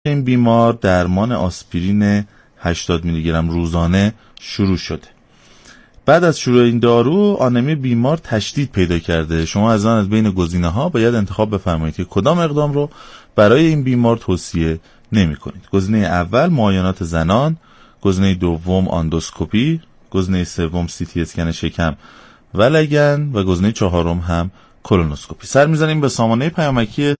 این بیمار درمان آسپرین 80 میلی گرم روزانه شروع شده. بعد از شروع این دارو آنمی بیمار تشدید پیدا کرده. شما از بین گزینه‌ها باید انتخاب بفرمایید که کدام اقدام رو برای این بیمار توصیه نمی‌کنید. گزینه اول معاینات زنان، گزینه دوم آندوسکوپی، گزینه سوم سی تی اسکن شکم و لگن و گزینه چهارم هم کولونوسکوپی. سر می‌زنیم به سامانه پیامکی.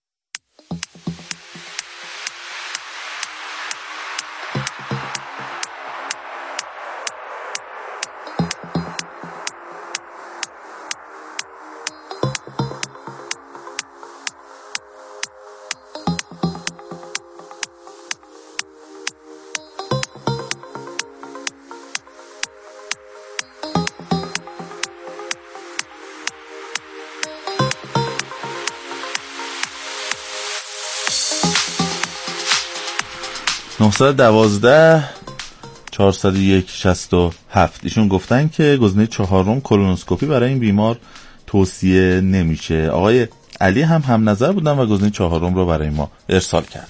(912 401 67). ایشون گفتن که گزینه چهارم کولونوسکوپی برای این بیمار توصیه نمیشه. آقای علی هم نظر بودن و گزینه چهارم رو برای ما ارسال کردن.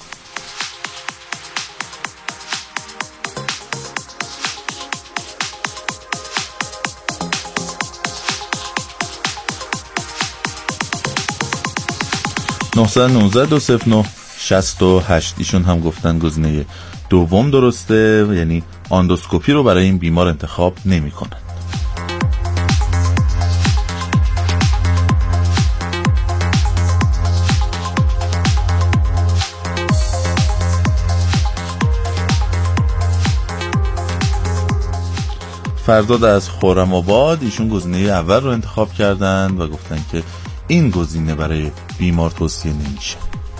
(919 209 68). ایشون هم گفتن گزینه دوم درسته، یعنی آندوسکوپی رو برای این بیمار انتخاب نمی کنن. فرزاد از خرم‌آباد، ایشون گزینه اول رو انتخاب کردن و گفتن که این گزینه برای بیمار توصیه نمیشه.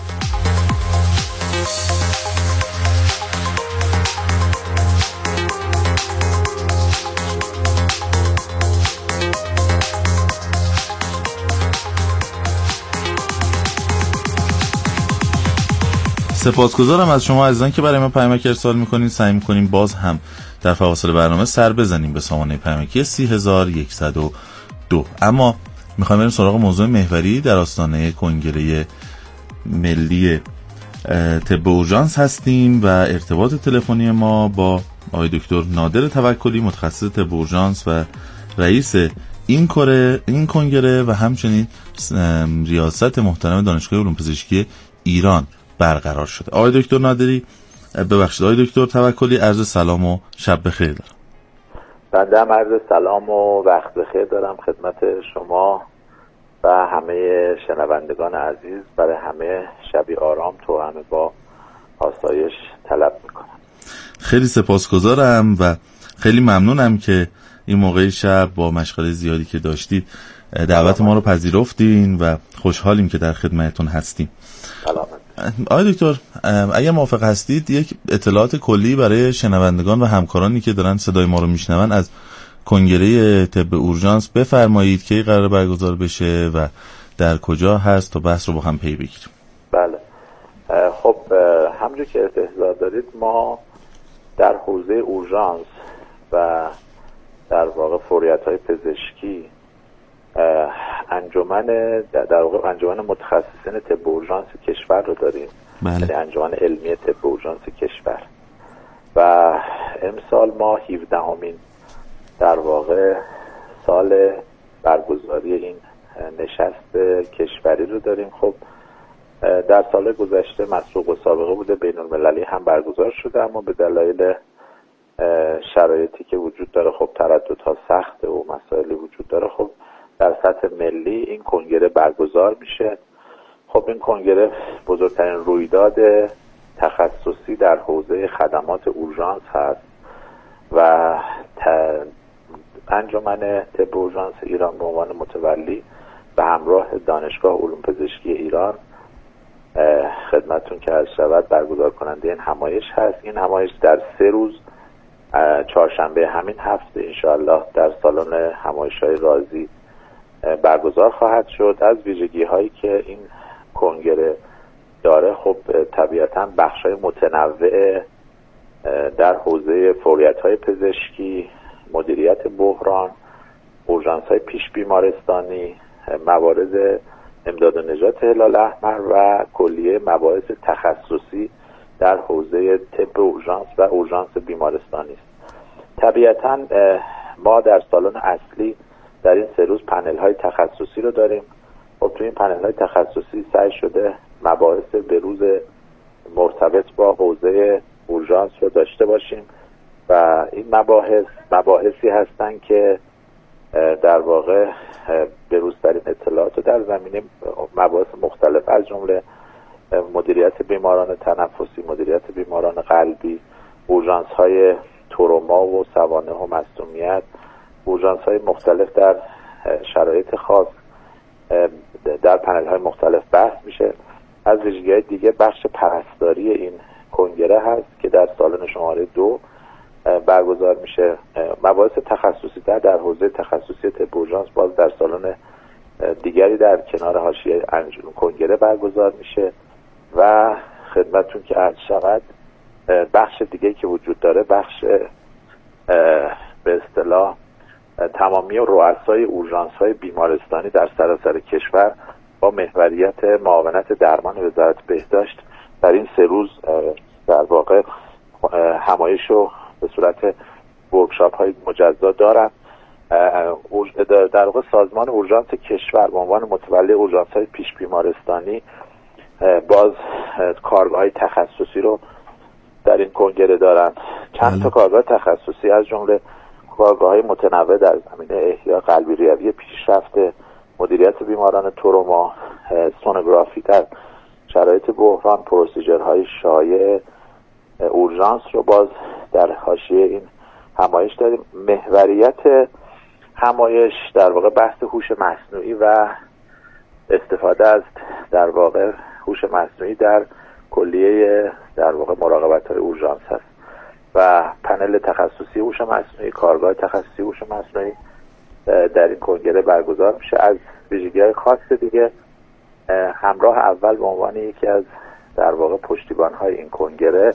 سپاسگزارم از شما عزیزان که برای ما پیامک ارسال میکنین. سعی میکنیم باز هم در فواصل برنامه سر بزنیم به سامانه پیامکی 30102. اما میخوایم بریم سراغ موضوع محوری. در آستانه کنگره ملی طب اورژانس هستیم و ارتباط تلفنی ما با آقای دکتر نادر توکلی، متخصص طب اورژانس و رئیس این کنگره و همچنین ریاست محترم دانشگاه علوم پزشکی ایران برقرار شده. آقای دکتر نادری، ببخشید آقای دکتر توکلی، عرض سلام و شب بخیر دارم. بنده هم عرض سلام و وقت بخیر دارم خدمت شما و همه شنوندگان عزیز. برای همه شبی آرام تو همه با آسایش طلب میکنم. خیلی سپاسگزارم و خیلی ممنونم که این موقع شب با مشغله زیادی که داشتید دعوت ما رو پذیرفتین و خوشحالیم که در خدمتتون هستیم. سلام. آقای دکتر، اگر موافق هستید یک اطلاعات کلی برای شنوندگان و همکارانی که دارن صدای ما رو میشنون از کنگره طب اورژانس بفرمایید که قرار برگزار بشه و در کجا هست تا بحث رو با هم پی بگیریم. بله، خب همونجور که استحضار دارید ما در حوزه اورژانس و در واقع فوریت‌های پزشکی انجمن متخصصین طب اورژانس کشور رو داریم. یعنی انجمن علمی طب اورژانس کشور و امسال ما 17مین در واقع سال برگزاری این نشست کشوری رو داریم. خب در سال گذشته مسبوق و سابقه بوده، بین المللی هم برگزار شده، اما به دلایل شرایطی که وجود داره، خب ترددها سخته و مسائلی وجود داره، خب در سطح ملی این کنگره برگزار میشه. خب این کنگره بزرگترین رویداد تخصصی در حوزه خدمات اورژانس هست و انجمن طب اورژانس ایران به عنوان متولی به همراه دانشگاه علوم پزشکی ایران خدمتتون که عرض شود برگزار کننده این همایش هست. این همایش در 3 روز چهارشنبه همین هفته انشاءالله در سالن همایش‌های رازی برگزار خواهد شد. از ویژگی هایی که این کنگره داره، خب طبیعتاً بخش‌های متنوع در حوزه فوریت‌های پزشکی، مدیریت بحران، اورژانس‌های پیش بیمارستانی، موارد امداد و نجات هلال احمر و کلیه مباحث تخصصی در حوزه طب اورژانس و اورژانس بیمارستانی است. طبیعتاً ما در سالن اصلی در این 3 روز پنل های تخصصی رو داریم. خب تو این پنل های تخصصی سعی شده مباحث بروز مرتبط با حوزه اورژانس رو داشته باشیم و این مباحثی هستن که در واقع بروزترین اطلاعات در زمینه مباحث مختلف از جمله مدیریت بیماران تنفسی، مدیریت بیماران قلبی، اورژانس های تروما و سوانح و مصدومیت، اورژانس های مختلف در شرایط خاص در پنل های مختلف بحث میشه. از ویژگی‌های دیگه بخش پرستاری این کنگره هست که در سالن شماره 2 برگزار میشه. مباحث تخصصی در حوزه تخصصی طب اورژانس باز در سالن دیگری در کنار حاشیه کنگره برگزار میشه و خدمتتون که عرض شود بخش دیگه که وجود داره بخش به اصطلاح تمامی رؤسای اورژانس‌های بیمارستانی در سراسر کشور با محوریت معاونت درمان وزارت بهداشت در این 3 روز در واقع همایش رو به صورت ورکشاپ‌های مجزا دارن. در واقع سازمان اورژانس کشور به عنوان متولی اورژانس‌های پیش بیمارستانی باز کارگاه‌های تخصصی رو در این کنگره دارن. چند تا کارگاه تخصصی از جمله کارگاه‌های متنوع در زمینه احیاء قلبی ریوی پیشرفته، مدیریت بیماران تروما، سونوگرافی در شرایط بحران، پروسیجرهای شایع اورژانس رو باز در حاشیه این همایش داریم. محوریت همایش در واقع بحث هوش مصنوعی و استفاده از در واقع هوش مصنوعی در کلیه در واقع مراقبت‌های اورژانس هست و پنل تخصصی هوش مصنوعی، کارگاه تخصصی هوش مصنوعی در این کنگره برگزار میشه. از ویژگی‌های خاص دیگه همراه اول به عنوان یکی از در واقع پشتیبان‌های این کنگره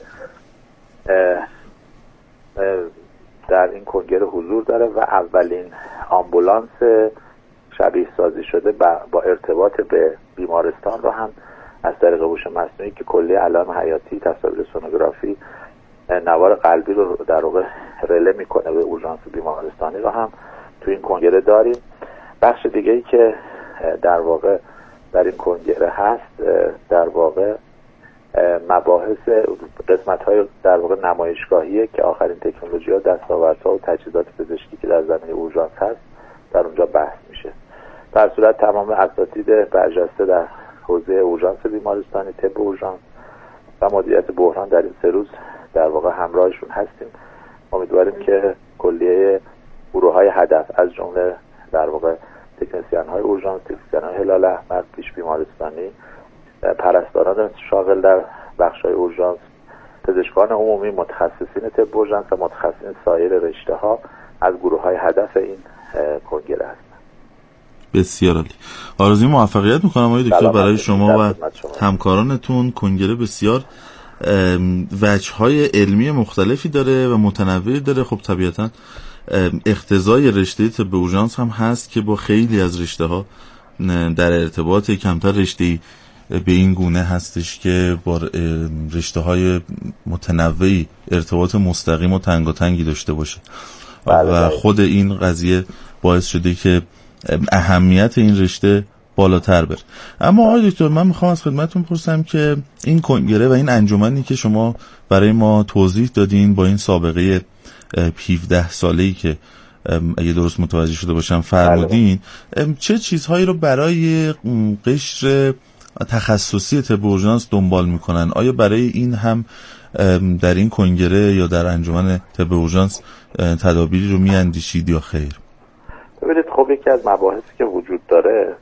در این کنگره حضور داره و اولین آمبولانس شبیه سازی شده با ارتباط به بیمارستان رو هم از طریق هوش مصنوعی که کلیه علائم حیاتی، تصاویر سونوگرافی، نوار قلبی رو در واقع رله میکنه به اورژانس بیمارستانی رو هم تو این کنگره داریم. بخش دیگه ای که در واقع در این کنگره هست در واقع مباحث قسمت‌های در واقع نمایشگاهیه که آخرین تکنولوژی‌ها، دستاوردها و تجهیزات پزشکی که در زمینه اورژانس هست در اونجا بحث میشه. در صورت تمام اساتید برجسته در حوزه اورژانس بیمارستانی، طب اورژانس و مدیریت بحران در این 3 روز در واقع همراهشون هستیم. امیدواریم که کلیه گروه‌های هدف از جمله در واقع تکنسین‌های اورژانس، تکنسین‌های هلال احمر، پیش بیمارستانی، پرستاران شاغل در بخش‌های اورژانس، پزشکان عمومی، متخصصین طب اورژانس و متخصصین سایر رشته‌ها از گروه‌های هدف این کنگره هستند. بسیار عالی. آرزوی موفقیت می‌کنم آقای دکتر برای شما و همکارانتون. کنگره بسیار وجه‌های علمی مختلفی داره و متنوعی داره. خب طبیعتاً اقتضای رشته طب اورژانس هم هست که با خیلی از رشته‌ها در ارتباط، کمتر رشته‌ای به این گونه هستش که با رشته‌های متنوعی ارتباط مستقیم و تنگاتنگی داشته باشه. و خود این قضیه باعث شده که اهمیت این رشته بالاتر بره. اما آقای دکتر من میخوام از خدمتتون پرسم که این کنگره و این انجمنی که شما برای ما توضیح دادین با این سابقه 17 ساله‌ای که اگه درست متوجه شده باشم فرمودین، چه چیزهایی رو برای قشر تخصصی طب اورژانس دنبال میکنن؟ آیا برای این هم در این کنگره یا در انجمن طب اورژانس تدابیری رو میاندیشید یا خیر؟ ببینید خب یکی از مباحثی که وجود داره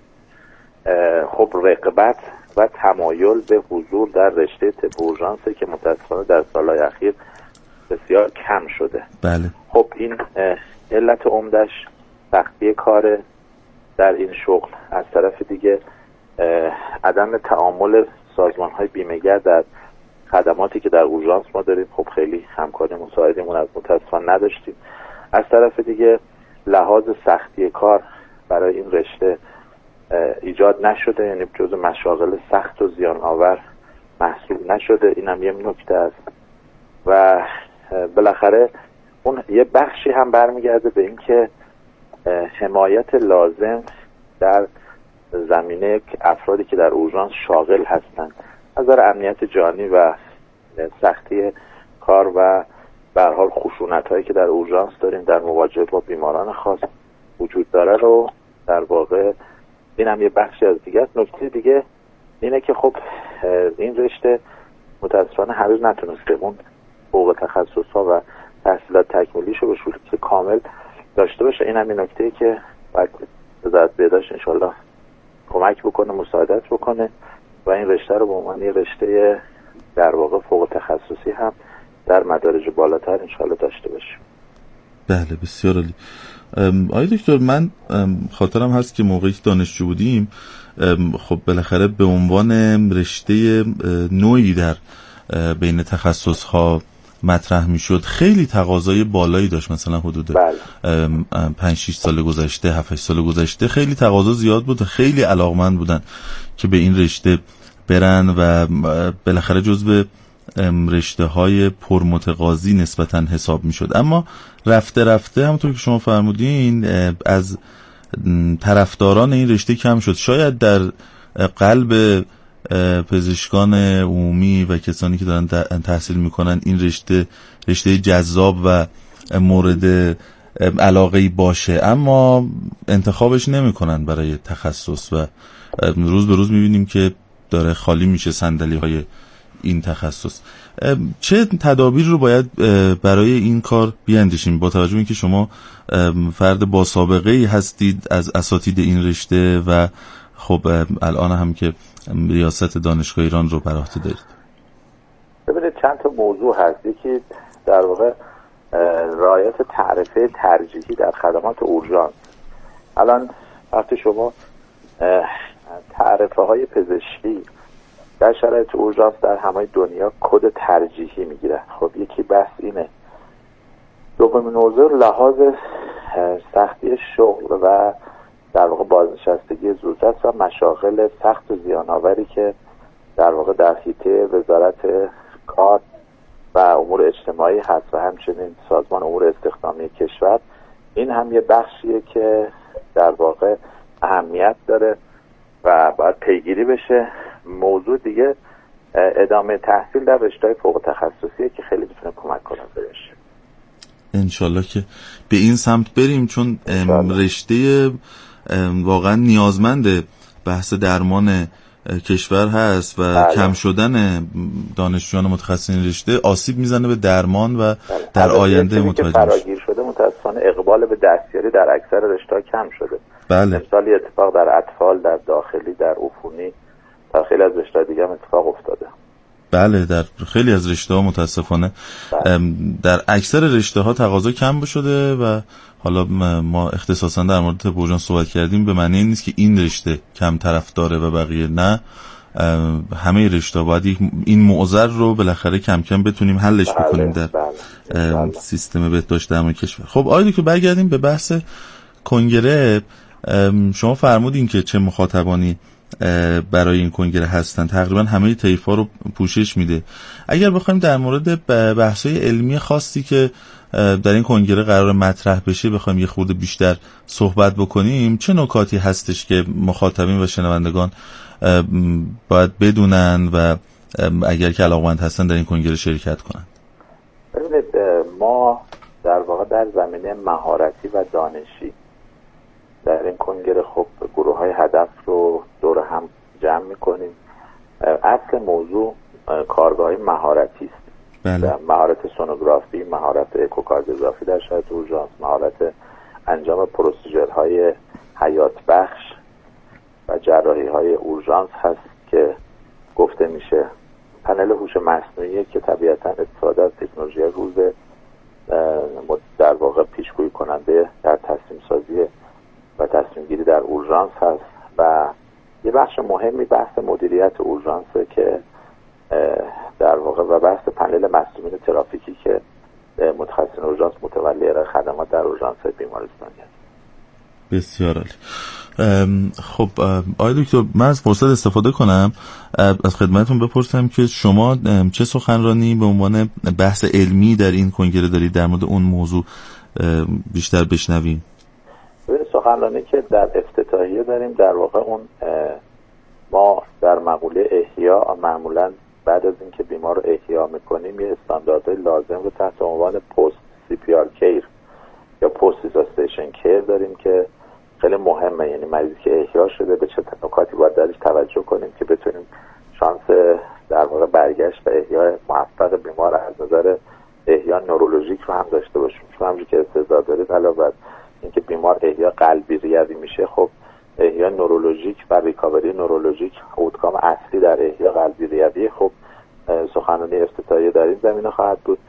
خب رقابت و تمایل به حضور در رشته طب اورژانس که متأسفانه در سالهای اخیر بسیار کم شده. بله. خب این علت عمدش سختی کار در این شغل، از طرف دیگه عدم تعامل سازمان‌های بیمه‌گر در خدماتی که در اورژانس ما داریم. خب خیلی همکاری مساعدمون از متأسفانه نداشتیم. از طرف دیگه لحاظ سختی کار برای این رشته ایجاد نشده، یعنی جزو مشاغل سخت و زیان آور محسوب نشده. اینم یه نکته است. و بالاخره اون یه بخشی هم برمیگرده به اینکه حمایت لازم در زمینه افرادی که در اورژانس شاغل هستند از نظر امنیت جانی و سختی کار و به هر حال خشونت‌هایی که در اورژانس داریم در مواجهه با بیماران خاص وجود داره رو در واقع این هم یه بخشی از دیگه است. نکته دیگه اینه که خب این رشته متاسفانه هنوز نتونسته اون فوق تخصص‌ها و تحصیلات تکمیلیشو به صورت کامل داشته باشه. این هم این نکته‌ای که باید وزارت بهداشت انشالله کمک بکنه، مساعدت بکنه و این رشته رو به عنوان یه رشته در واقع فوق تخصصی هم در مدارج بالاتر انشالله داشته باشیم. بله بسیار عالی. آقای دکتر، من خاطرم هست که موقعی که دانشجو بودیم خب بالاخره به عنوان رشته نوعی در بین تخصص‌ها مطرح میشد، خیلی تقاضای بالایی داشت. مثلا حدود 5-6 سال گذشته، 7-8 سال گذشته خیلی تقاضا زیاد بود، خیلی علاقمند بودن که به این رشته برن و بالاخره جزو رشته های پرمتقاضی نسبتا حساب میشد. اما رفته رفته همونطور که شما فرمودین از طرفداران این رشته کم شد. شاید در قلب پزشکان عمومی و کسانی که دارن تحصیل میکنن این رشته جذاب و مورد علاقه‌ای باشه، اما انتخابش نمیکنن برای تخصص و روز به روز میبینیم که داره خالی میشه صندلی‌های این تخصص. چه تدابیر رو باید برای این کار بیاندیشیم با توجه به اینکه شما فرد با سابقه‌ای هستید از اساتید این رشته و خب الان هم که ریاست دانشگاه ایران رو بر عهده دارید؟ ببینید چند تا موضوع هست. یکی در واقع رعایت تعرفه ترجیحی در خدمات اورژانس. الان وقتی شما تعرفه های پزشکی در شرایط اورژانس در همه دنیا کد ترجیحی میگیرن. خب یکی بحث اینه. دومین موضوع لحاظ سختی شغل و در واقع بازنشستگی زودرس و مشاغل سخت و زیان‌آوری که در واقع در حیطه وزارت کار و امور اجتماعی هست و همچنین سازمان امور استخدامی کشور. این هم یه بخشیه که در واقع اهمیت داره و باید پیگیری بشه. موضوع دیگه ادامه تحصیل در رشته‌های فوق تخصصیه که خیلی میتونه کمک کننده بشه. انشالله که به این سمت بریم، چون رشته واقعا نیازمند بحث درمان کشور هست و کم شدن دانشجویان متخصصین رشته آسیب میزنه به درمان و در آینده متوجه فراگیر شده. متاسفانه اقبال به دستیاری در اکثر رشته‌ها کم شده. بله. مثالی اتفاق در اطفال، در داخلی، در عفونی، در خیلی از رشته‌های دیگه هم اتفاق افتاده. بله، در خیلی از رشته‌ها متاسفانه در اکثر رشته‌ها تقاضا کم شده و حالا ما اختصاصا در مورد طب اورژانس صحبت کردیم به معنی نیست که این رشته کم طرفداره و بقیه نه. همه رشته‌ها باید این معضل رو بالاخره کم کم بتونیم حلش بکنیم در سیستم بهداشت درمان کشور. خب آقای دکتر برگردیم به بحث کنگره. شما فرمودین که چه مخاطبانی برای این کنگره هستن، تقریبا همه طیف‌ها رو پوشش میده. اگر بخوایم در مورد بحث‌های علمی خاصی که در این کنگره قرار مطرح بشه بخوایم یه خورده بیشتر صحبت بکنیم، چه نکاتی هستش که مخاطبین و شنوندگان باید بدونن و اگر که علاقمند هستن در این کنگره شرکت کنن؟ ببینید ما در واقع در زمینه مهارتی و دانشی در این کنگره خب گروه‌های هدف رو دور هم جمع می‌کنیم. اصل موضوع کارگاه‌های مهارتی است. بله. مهارت سونوگرافی، مهارت اکوکاردیوگرافی در شرایط اورژانس، مهارت انجام پروسیجرهای حیات بخش و جراحی‌های اورژانس هست که گفته میشه. پنل هوش مصنوعی که طبیعتاً استفاده از تکنولوژی روز در واقع پیشگویی کننده در تصمیم سازی و تصمیم گیری در اورژانس هست و یه بخش مهمی بحث مدیریت اورژانس که در واقع و بحث پنل مسئولین ترافیکی که متخصصین اورژانس متولی خدمات در اورژانس بیمارستانی هست. بسیار عالی. خب آقای دکتر، من از فرصت استفاده کنم از خدمتتون بپرسم که شما چه سخنرانی به عنوان بحث علمی در این کنگره دارید در مورد اون موضوع بیشتر بشنویم؟ سخنرانی که در افتتاحیه داریم در واقع اون ما در مقوله احیا معمولا بعد از اینکه بیمار رو احیا میکنیم یه استانداردهای لازم رو تحت عنوان پست سی پی آر کیر یا پست ریساسیتیشن کیر داریم که خیلی مهمه. یعنی مریضی که احیا شده به چه نکاتی باید درش توجه کنیم که بتونیم شانس در واقع برگشت و احیا موفق بیمار از نظر احیا نورولوژیک رو هم داشته باشیم. چون همونجوری که استعداد دارید علاوه بر اینکه بیمار احیا قلبی ریوی میشه، خب احیا نورولوژیک و ریکاوری نورولوژیک اوتکام اصلی در احیا قلبی ریوی. خب سخنرانی افتتاحیه در این زمینه خواهد بود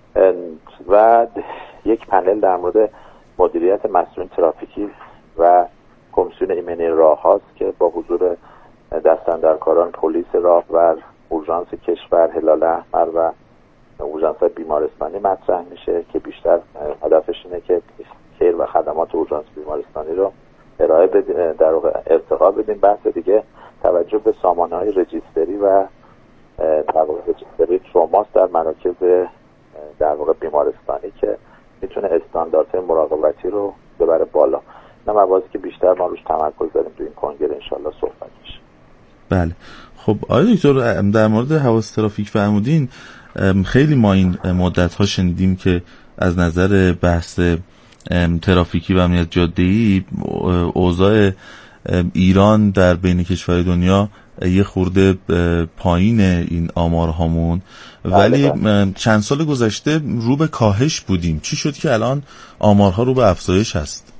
و یک پنل در مورد مدیریت مسئولین ترافیکی و کمیسیون ایمنی راه هاست که با حضور دستاندرکاران پلیس راهور، اورژانس کشور، هلال احمر و اورژانس بیمارستانی مطرح میشه که بیشتر هدفش اینه که خیر و خدمات اورژانس بیمارستانی رو ارائه بدیم، در واقع ارتقا بدیم. بحث دیگه توجه به سامانه‌های رجیستری و در واقع رجیستری تروماس در مراکز در واقع بیمارستانی که میتونه استانداردهای مراقبتی رو ببره بالا. نه مباحثی که بیشتر ما روش تمرکز داریم تو این کنگره انشالله صحبت میشه. بله. خب آقای دکتر، در مورد حواس ترافیک فرمودین، خیلی ما این مدت ها شنیدیم که از نظر بحث ترافیکی و امنیت جاده‌ای اوضاع ایران در بین کشورهای دنیا یه خورده پایین این آمارهامون، ولی چند سال گذشته رو به کاهش بودیم. چی شد که الان آمارها رو به افزایش هست؟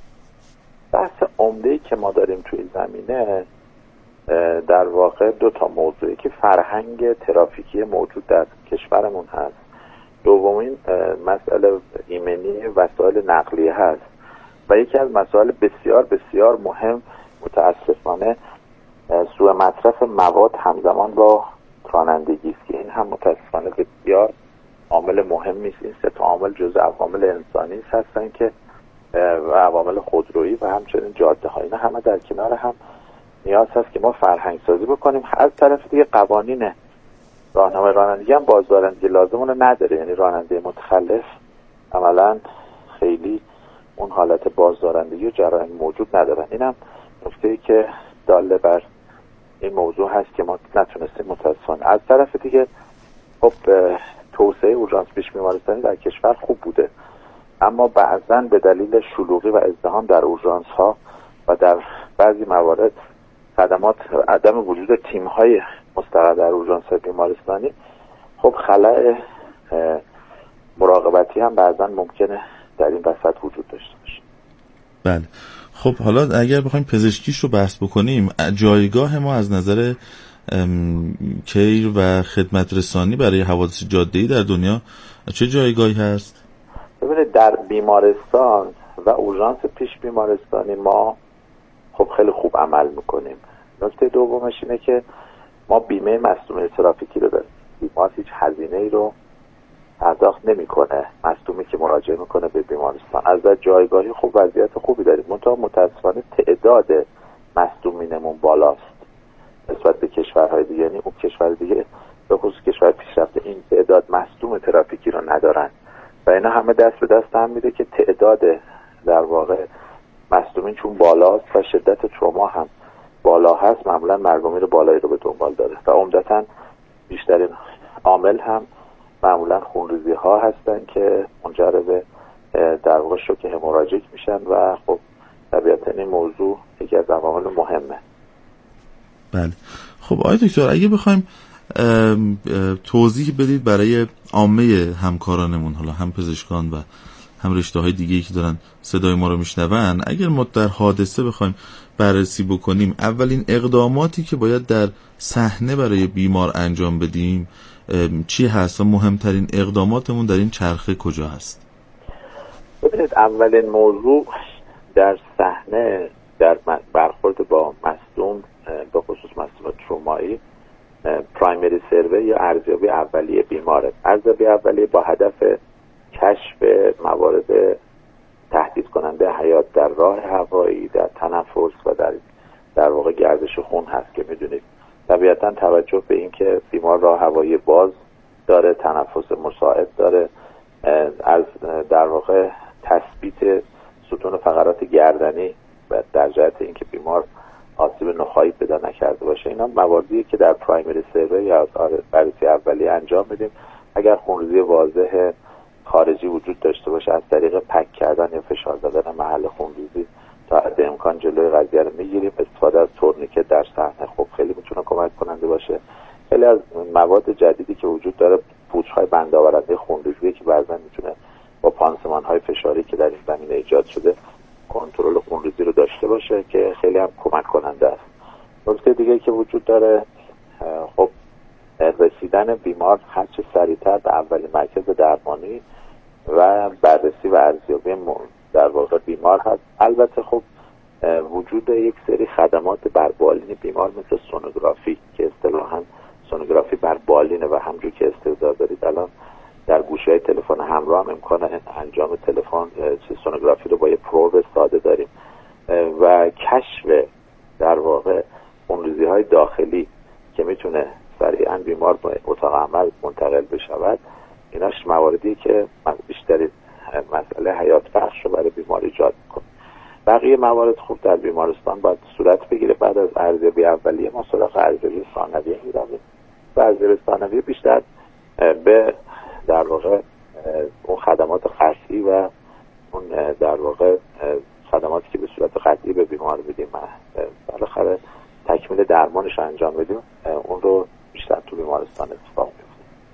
بحث عمده‌ای که ما داریم توی زمینه در واقع دو تا موضوعی که فرهنگ ترافیکی موجود در کشورمون هست. دومین مسئله ایمنی وسایل نقلیه هست و یکی از مسائل بسیار بسیار مهم متاسفانه سوء مصرف مواد همزمان با رانندگی است که این هم متاسفانه بسیار عامل مهمی است. این سه تا عامل جزء عوامل انسانی هستن که و عوامل خودرویی و همچنین جاده‌ها، اینا همه در کنار هم نیاز هست که ما فرهنگ سازی بکنیم. از طرف دیگه قوانین راهنمای رانندگی هم بازدارندگی لازم رو نداره، یعنی راننده متخلف عملا خیلی اون حالت بازدارندگی و جرایم موجود ندارن. اینم نکته‌ای که داله بر این موضوع هست که ما نتونستیم متاسفانه. از طرف دیگه خب توسعه اورژانس پیش بیمارستانی در کشور خوب بوده، اما بعضاً به دلیل شلوغی و ازدحام در اورژانس ها و در بعضی موارد خدمات عدم وجود تیم‌های مستقر در اورژانس بیمارستانی خب خلأ مراقبتی هم بعضاً ممکنه در این وسط وجود داشته باشه. بله. خب حالا اگر بخوایم پزشکیش رو بحث بکنیم، جایگاه ما از نظر کیر و خدمت رسانی برای حوادث جاده‌ای در دنیا چه جایگاهی هست؟ ببینید در بیمارستان و اورژانس پیش بیمارستانی ما خب خیلی خوب عمل میکنیم. نکته دومش اینه که ما بیمه مصدومیت ترافیکی رو داریم. بیمار هیچ هزینه‌ای رو پرداخت نمیکنه مصدومی که مراجعه میکنه به بیمارستان. از جایگاهی خوب وضعیت خوبی داریم. متاسفانه تعداد مصدومینمون بالاست نسبت به کشورهای دیگه. یعنی اون کشور دیگه به خصوص کشور پیشرفته این تعداد مصدوم ترافیکی رو ندارن و اینا همه دست به دست هم میده که تعداد در واقع مصدومین چون بالاست و شدت تروما هم بالا هست، معمولا مرگ و میر بالایی رو به دنبال داره و عمدتاً بیشترین عامل هم معمولا خونریزی ها هستن که منجر به در واقع شوک هموراژیک میشن و خب طبیعتاً این موضوع یکی از عوامل مهمه. بله. خب آقای دکتر، اگه بخوایم توضیح بدید برای عامه همکارانمون، حالا هم پزشکان و هم رشته‌های دیگه‌ای که دارن صدای ما رو میشنون، اگر ما در حادثه بخوایم بررسی بکنیم اولین اقداماتی که باید در صحنه برای بیمار انجام بدیم چی هست و مهمترین اقداماتمون در این چرخه کجا هست؟ ببینید اولین موضوع در صحنه در برخورد با مصدوم به خصوص مصدوم ترومایی پرایمری سروی یا ارزیابی اولیه بیماره. ارزیابی اولیه با هدف کشف موارد تحت تهدید کننده حیات در راه هوایی، در تنفس و در واقع گردش خون هست که میدونید طبیعتا توجه به این که بیمار راه هوایی باز داره، تنفس مساعد داره، از در واقع تثبیت ستون فقرات گردنی و در جهت اینکه بیمار آسیب نخاعی پیدا نکرده باشه، اینا مواردیه که در پرایمری سروی یا بررسی اولیه انجام میدیم. اگر خونریزی واضح خارجی وجود داشته باشه از طریق پک کردن یا فشار دادن محل خونریزی تا حد امکان جلوی قضیه رو میگیریم. استفاده از تورنیکت در صحنه خب خیلی میتونه کمک کننده باشه. خیلی از مواد جدیدی که وجود داره پوچ‌های بندآورنده خونریزی که بعضا میتونه با پانسمان‌های فشاری که در این زمینه ایجاد شده کنترل خونریزی رو داشته باشه که خیلی هم کمک کننده است. نکته دیگه که وجود داره خب رسیدن بیمار هرچه سریعتر به اولین مرکز درمانی و بررسی و ارزیابی در واقع بیمار هست. البته خب وجود یک سری خدمات بر بالین بیمار مثل سونوگرافی که اصطلاحاً سونوگرافی بر بالینه و همونجور که استعداد دارید الان در گوشه‌های تلفن همراه هم امکان انجام سونوگرافی رو با یه پروب ساده داریم و کشف در واقع خونریزی‌های داخلی که میتونه سریعاً بیمار به اتاق عمل منتقل بشود. ایناش مواردی که بیشتری مسئله حیات بخش رو برای بیمار ایجاد میکنه. بقیه موارد خوب در بیمارستان باید صورت بگیره. بعد از ارزیابی اولیه ما سراغ ارزیابی ثانویه میرویم و ارزیابی ثانویه بیشتر به در واقع اون خدمات قطعی و اون در واقع خدماتی که به صورت قطعی به بیمار میدیم بالاخره تکمیل درمانش انجام بدیم اون رو بیشتر تو بیمارستان اتفاق میفته.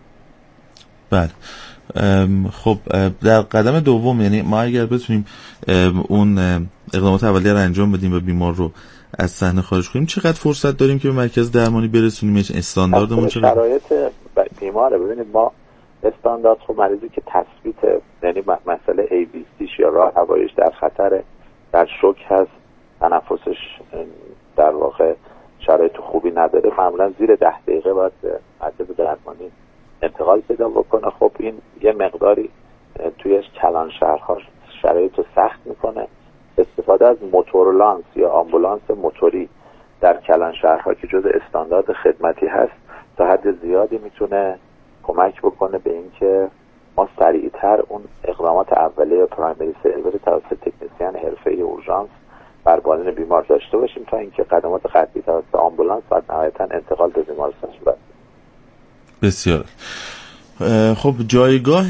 بله. خب در قدم دوم یعنی ما اگر بتونیم اون اقدامات اولیه رو انجام بدیم و بیمار رو از صحنه خارج کنیم چقدر فرصت داریم که به مرکز درمانی برسونیم؟ استانداردمون چقدر؟ شرایط بیماره. ببینید ما استاندارد خب مریضی که تثبیت یعنی مسئله ABCش یا راه هواییش در خطر، در شوک هست، تنفسش در واقع شرایط خوبی نداره، معمولا زیر 10 دقیقه باید مرکز درمانی انتقال پیدا بکنه. خب این یه مقداری توی کلان شهرها شرایط رو سخت میکنه. استفاده از موتورلانس یا آمبولانس موتوری در کلان شهرها که جزء استاندارد خدمتی هست تا حد زیادی میتونه کمک بکنه به اینکه ما سریعتر اون اقدامات اولیه پرایمری سرور توسط تکنسین حرفه‌ای اورژانس بر بالین بیمار داشته باشیم تا اینکه خدمات قطعی توسط آمبولانس و نهایتاً انتقال به بیمارستان صورت بگیره. بسیار. خب جایگاه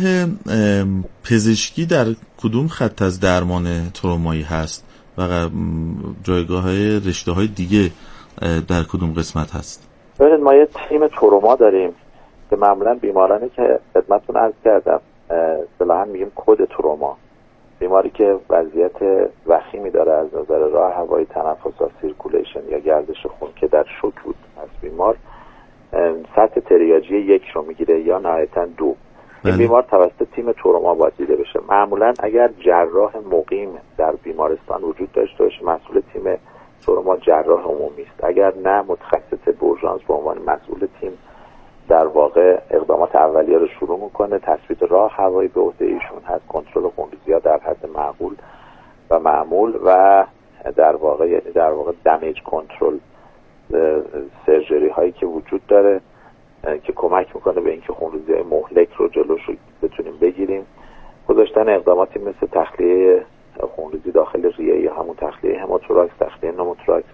پزشکی در کدوم خط از درمان ترومایی هست و جایگاه رشته‌های دیگه در کدوم قسمت هست؟ ببینید ما یه تیم تروما داریم که معمولا بیمارانی که خدمتتون عرض کردم اصطلاحاً میگیم کد تروما، بیماری که وضعیت وخیمی داره از نظر راه هوایی، تنفس و سیرکولیشن یا گردش خون که در شوک بود از بیمار سطح تریاجی 1 رو میگیره یا نهایتاً 2. این بیمار توسط تیم تروما باید دیده بشه. معمولا اگر جراح مقیم در بیمارستان وجود داشته باشه مسئول تیم تروما جراح عمومی است. اگر نه متخصص اورژانس به عنوان مسئول تیم در واقع اقدامات اولیه رو شروع میکنه. تثبیت راه هوایی به عهده ایشون هست، کنترل خونریزی‌ها در حد معقول و معمول و در واقع دمیج کنترل سرجری هایی که وجود داره که کمک میکنه به اینکه خونریزی‌های مهلک رو جلوش رو بتونیم بگیریم. گذاشتن اقداماتی مثل تخلیه خونریزی داخل ریه یا همون تخلیه هموتوراکس، تخلیه نوموتوراکس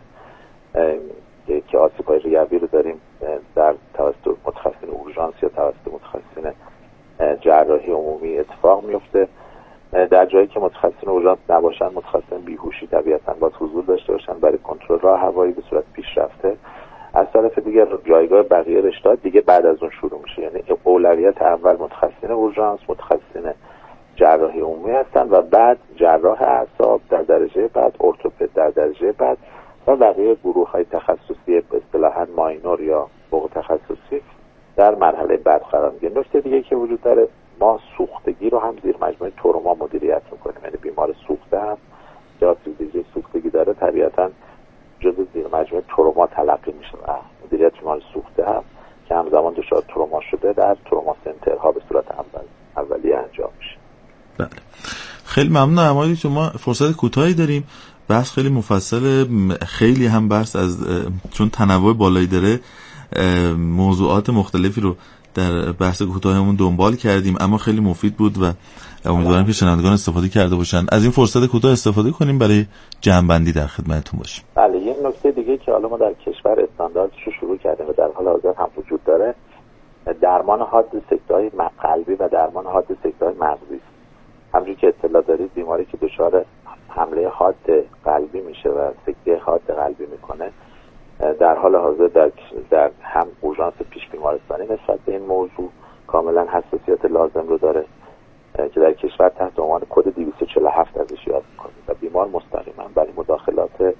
که آسیب‌های ریوی رو داریم در توسط متخصصین اورژانس یا توسط متخصصین جراحی عمومی اتفاق میفته. در جایی که متخصصین اورژانس نباشن متخصصین بیهوشی طبیعتاً باید حضور داشته باشن برای کنترل راه هوایی به صورت پیشرفته. از طرف دیگه جایگاه بقیه رشته‌ها دیگه بعد از اون شروع میشه، یعنی اولویت اول متخصصین اورژانس، متخصصین جراحی عمومی هستن و بعد جراح اعصاب در درجه بعد، ارتوپد در درجه بعد و بقیه گروه‌های تخصصی به اصطلاح ماینور یا فوق تخصصی در مرحله بعد قرار میگیره. نکته دیگه که وجود داره ما سوختگی رو هم زیر مجموعه تروما مدیریت میکنیم، یعنی بیمار سوخته هم که آسیب سوختگی داره طبیعتاً جزء زیر مجموعه تروما تلقی میشه و مدیریت بیمار سوخته هم که همزمان دچار تروما شده در تروما سنترها به صورت اولیه انجام میشه. بله خیلی ممنونم. آقای دکتر ما فرصت کوتاهی داریم، بحث خیلی مفصل، خیلی هم بحث از چون تنوع بالایی داره موضوعات مختلفی رو در بحث کوتاهمون دنبال کردیم، اما خیلی مفید بود و امیدوارم که شنوندگان استفاده کرده باشن. از این فرصت کوتاه استفاده کنیم برای جمع‌بندی در خدمتتون باشیم. بله، یه نکته دیگه که حالا ما در کشور استانداردش رو شروع کردیم و در حال حاضر هم وجود داره، درمان حاد سکته‌های قلبی و درمان حاد سکته‌های مغزی است. همونجوری که اطلاع دارید بیماری که دچار حمله حاد قلبی میشه و سکته حاد قلبی میکنه، در حال حاضر در هم اورژانس پیش بیمارستانی نسبت به این موضوع کاملا حساسیت لازم رو داره که در کشور تحت عنوان کد 247 ازش یاد میکنیم و بیمار مستقیما برای مداخلات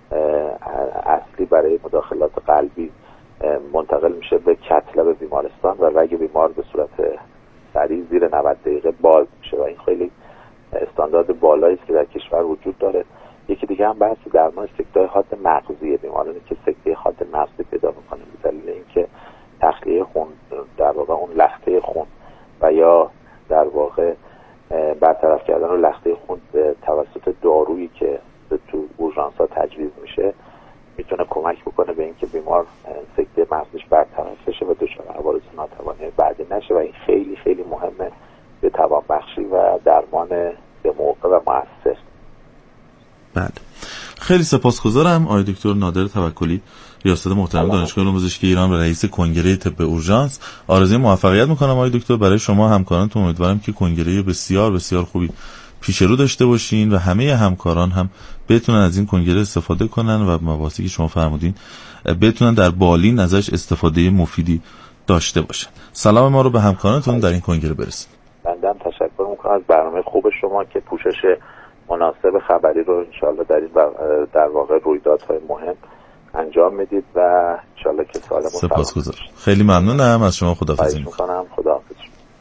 اصلی برای مداخلات قلبی منتقل میشه به کتلب بیمارستان و رگ بیمار به صورت سریع زیر 90 دقیقه باز میشه و این خیلی استاندارد بالایی است که در کشور وجود داره. یکی دیگه هم بحث درمان سکته حاد مغزی، بیمارانی که سکته حاد مغزی پیدا میکنه به دلیل اینکه تخلیه خون، در واقع اون لخته خون و یا در واقع برطرف کردن لخته خون توسط دارویی که تو اورژانس‌ها تجویز میشه میتونه کمک بکنه به اینکه بیمار سکته مغزش برطرف بشه و دچار عوارض ناتوانی بعدی نشه و این خیلی خیلی مهمه به توانبخشی و درمان به موقع و مؤثر. بله، خیلی سپاسگزارم آقای دکتر نادر توکلی، ریاست محترم دانشگاه علوم پزشکی ایران و رئیس کنگره طب اورژانس. آرزوی موفقیت میکنم آقای دکتر برای شما همکارانتون. امیدوارم که کنگره بسیار بسیار خوبی پیش رو داشته باشین و همه همکاران هم بتونن از این کنگره استفاده کنن و مباحثی که شما فرمودین بتونن در بالین ازش استفاده مفیدی داشته باشن. سلام ما رو به همکارانتون در این کنگره برسید. بنده هم تشکر میکنم از برنامه خوب شما که پوشش مناسب خبری رو انشالله در این در واقع رویدادهای مهم انجام میدید و انشالله که سالم و سلامت. سپاسگزارم، خیلی ممنونم از شما. خداحافظی میکنم. خداحافظ.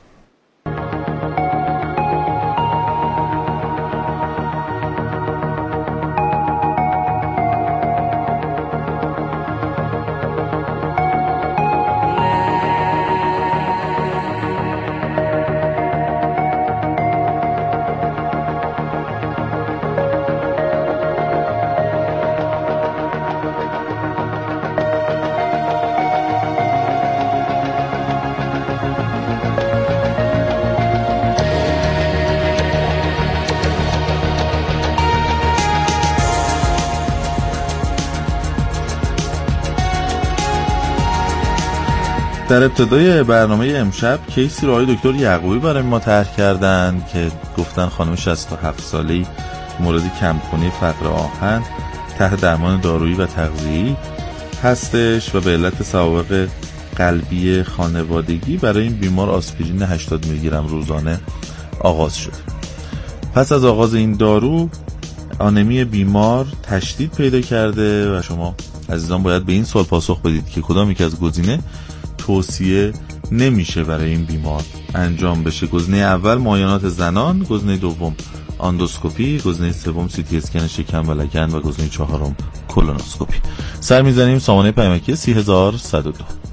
در ابتدای برنامه امشب کیسی رو آقای دکتر یعقوبی برای ما طرح کردن که گفتن خانم 67 ساله‌ای مورد کمخونی فقر آهن تحت درمان دارویی و تغذیه‌ای هستش و به علت سوابق قلبی خانوادگی برای این بیمار آسپرین 80 میلی گرم روزانه آغاز شد. پس از آغاز این دارو آنمی بیمار تشدید پیدا کرده و شما عزیزان باید به این سوال پاسخ بدید که کدام یک از گزینه توصیه نمیشه برای این بیمار انجام بشه. گزینه اول معاینات زنان، گزینه دوم اندوسکوپی، گزینه سوم سی تی اسکن شکم و لگن و گزینه چهارم کولونوسکوپی. سر میزنیم سامانه پیامکی 30102.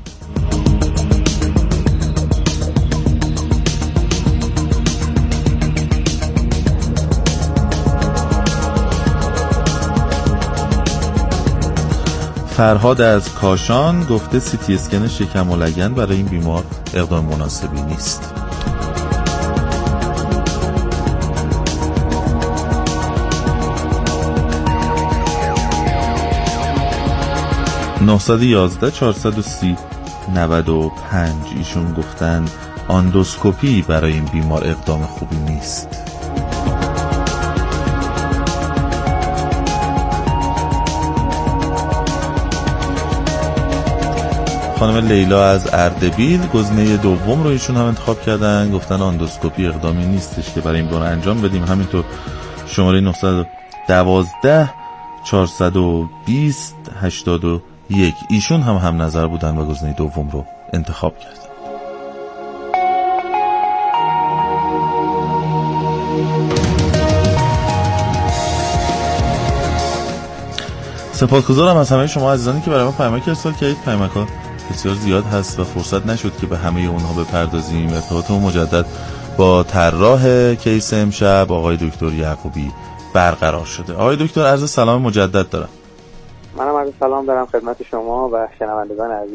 فرهاد از کاشان گفته سی تی اسکن شکم و لگن برای این بیمار اقدام مناسبی نیست. (911-430-95) ایشون گفتن اندوسکوپی برای این بیمار اقدام خوبی نیست. خانم لیلا از اردبیل گزینه دوم رو ایشون هم انتخاب کردن، گفتن اندوسکوپی اقدامی نیستش که برای این بیمار انجام بدیم. همینطور شماره 912-420-81 ایشون هم نظر بودن و گزینه دوم رو انتخاب کردن. سپاسگزارم از همه شما عزیزانی که برای ما پیامک ارسال کردید. پیامک‌ها بسیار زیاد هست و فرصت نشد که به همه اونها بپردازیم. ارتباطمون مجدد با طراح کیس امشب آقای دکتر یعقوبی برقرار شده. آقای دکتر عرض سلام مجدد دارم. منم عرض سلام دارم خدمت شما و شنوندگان عزیز.